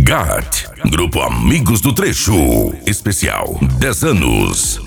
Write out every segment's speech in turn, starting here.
GAT, Grupo Amigos do Trecho, especial 10 anos.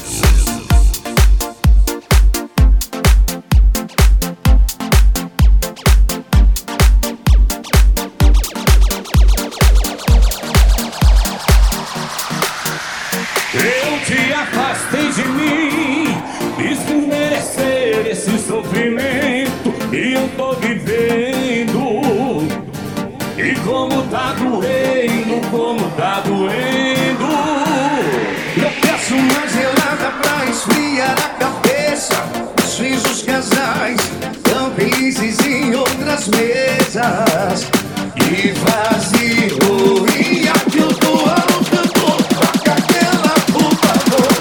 Eu te afastei de mim, fiz por merecer esse sofrimento, e eu tô vivendo. E como tá doendo, como tá doendo. Eu peço uma gelada pra esfriar a cabeça. Os filhos dos casais tão felizes em outras mesas. E vazio, e aquilo do alto cantor, toca aquela por favor.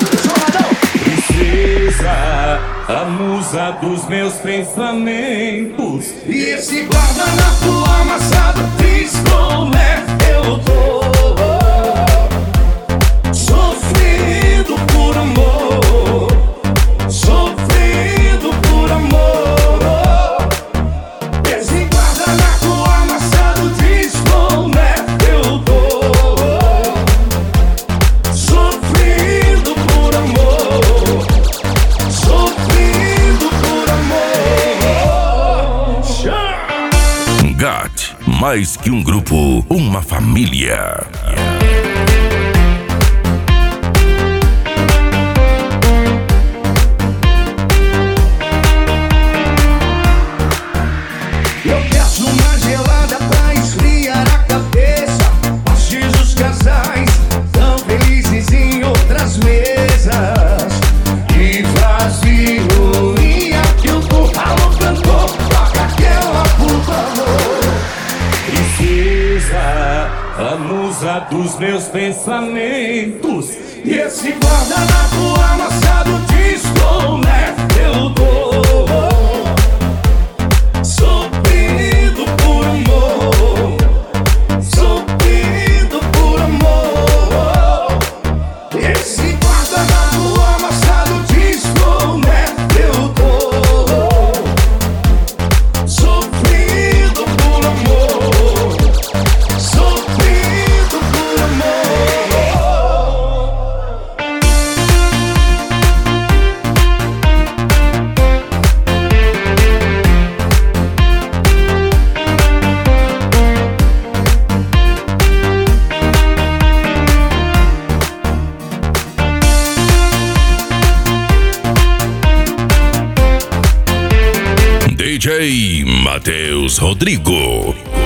Princesa, a musa dos meus pensamentos. E esse guardanapo amassado, triste como é, eu tô sofrendo por amor, sofrendo por amor. Esse guardanapo amassado, triste como é, eu tô sofrendo por amor, sofrendo por amor. GAT, mais que um grupo, uma família. Eu peço uma gelada pra esfriar a cabeça. Os dos casais tão felizes em outras mesas. E vazio, e aquilo do alô cantor, toca aquela por favor. Princesa, a musa dos meus pensamentos. E esse guardanapo amassado diz como é, eu tô sofrendo por amor, sofrendo por amor. Esse guardanapo amassado diz como é, eu tô sofrendo por amor, sofrendo por amor. DJ Matheus Rodrigo.